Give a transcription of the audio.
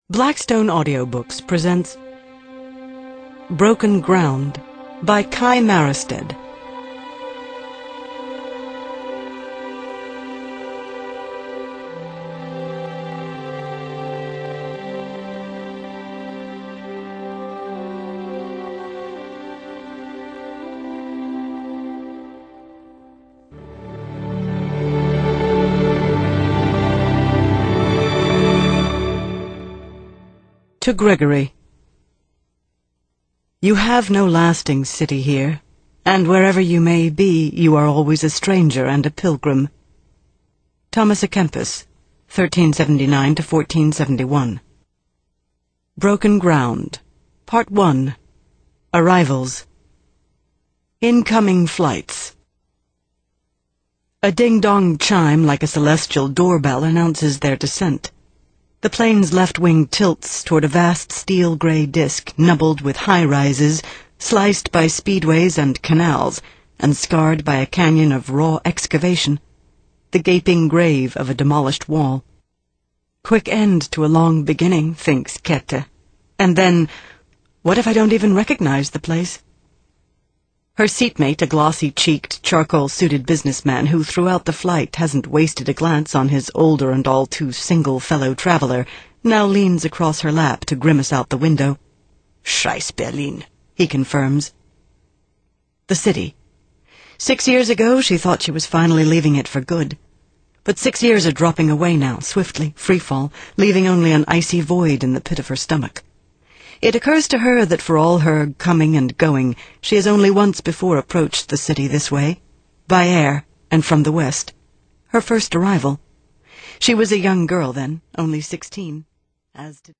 Blackstone Audiobooks presents Broken Ground by Kai Maristad. To Gregory. You have no lasting city here, and wherever you may be, you are always a stranger and a pilgrim. Thomas à Kempis, 1379 to 1471. Broken Ground, Part 1. Arrivals. Incoming flights. A ding-dong chime like a celestial doorbell announces their descent. The plane's left wing tilts toward a vast steel-gray disk nubbled with high-rises, sliced by speedways and canals, and scarred by a canyon of raw excavation, the gaping grave of a demolished wall. Quick end to a long beginning, thinks Kette. And then, what if I don't even recognize the place? Her seatmate, a glossy-cheeked, charcoal-suited businessman who throughout the flight hasn't wasted a glance on his older and all-too-single fellow-traveler, now leans across her lap to grimace out the window. Scheiß Berlin, he confirms. The city. 6 years ago she thought she was finally leaving it for good. But 6 years are dropping away now, swiftly, freefall, leaving only an icy void in the pit of her stomach. It occurs to her that for all her coming and going, she has only once before approached the city this way, by air and from the west. Her first arrival. She was a young girl then, only 16, as to